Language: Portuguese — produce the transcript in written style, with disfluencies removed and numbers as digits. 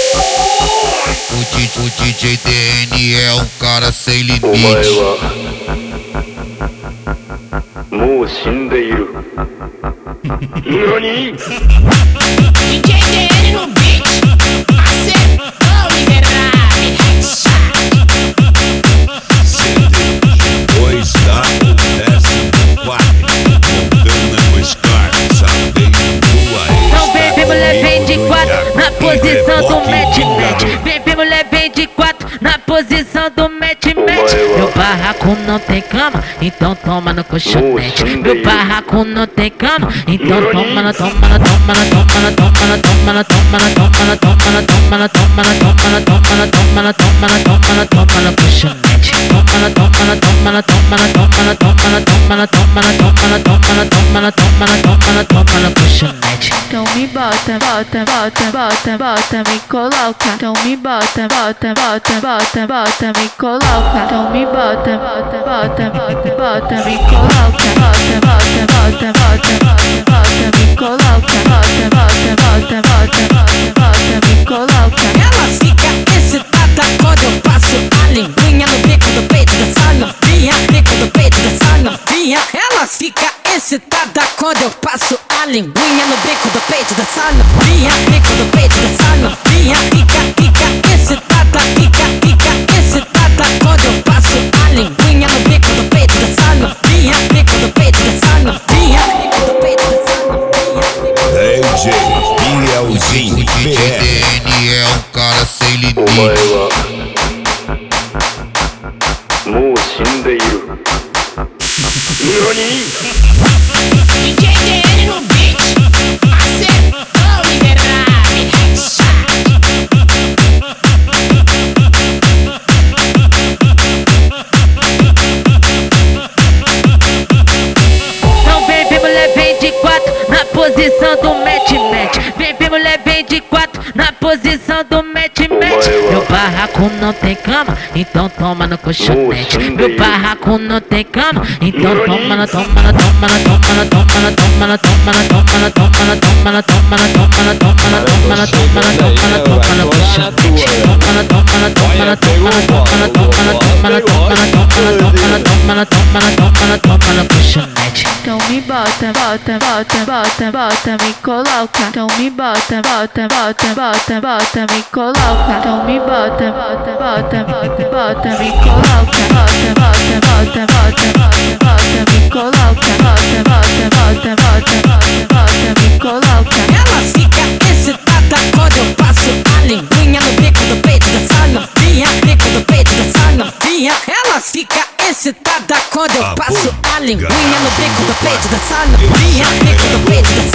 O DJ DN é um cara sem limite. もう死んでいる。何 DJ DN no beat. Acertou, miserável. Headshot. Então vem mulher, vem de quatro na posição do match-match. Vem mulher, vem de quatro na posição do match-match. Meu barraco não tem cama, então toma no colchonete. Meu barraco não tem cama, então toma na, toma na, toma na, toma na, toma na, toma na, toma na, toma na, toma na, toma na, toma na, toma na, toma na, toma na, toma na, toma na, toma na, colchonete. Toma na, toma na, toma na, toma na, toma na, toma na, toma na, toma na, toma na, toma na, toma na, toma na, toma na, toma na, colchonete. Então me bota, bota, bota, bota, bota, me coloca. Então me bota, bota, bota, bota, bota, me coloca. Então me bota, bota, bota, bota, bota, me coloca. Bota, bota, bota, bota, bota, bota, me coloca. Bota, bota, bota, bota, bota, bota, me coloca. Ela fica excitada quando eu passo a linguinha no bico do peito dessa novinha. Bico do peito dessa novinha. Ela fica excitada quando eu passo a linguinha no bico do peito dessa novinha. Bico do peito dessa novinha. Fica excitada, fica excitada quando eu passo a linguinha no bico do peito dessa novinha. Bico do peito dessa novinha. Bico do peito dessa novinha. DJ Bielzinho. O DJ DN é um cara sem limite. もう死んでいる。何 DJ DN no beat. Acertou, miserável. Headshot. Então vem mulher, vem de quatro na posição do match-match. Vem mulher, vem de quatro na posição do match-match. Meu barraco não tem cama, então toma no colchonete. Meu barraco não tem cama, então toma na, toma na, toma na, toma na, toma na, toma na, toma na, toma na, toma na, toma na, toma na, toma na, toma na, toma na, toma na, toma na, toma na, colchonete. Toma na, toma na, toma na, toma na, toma na, toma na, toma na, toma na, toma na, toma na, toma na, toma na, toma na, toma na, colchonete. Então me bota, bota, bota, bota, bota, me coloca. Então me bota, bota, bota, bota, bota, me coloca. Então me bota, bota, bota, bota, bota, me coloca. Bota, bota, bota, bota, bota, bota, me coloca. Bota, bota, bota, bota, bota, bota, me coloca. Ela fica excitada quando eu passo a linguinha no bico do peito dessa novinha. Bico do peito dessa novinha. Ela fica excitada quando eu passo a linguinha no bico do peito dessa novinha. Bico do peito dessa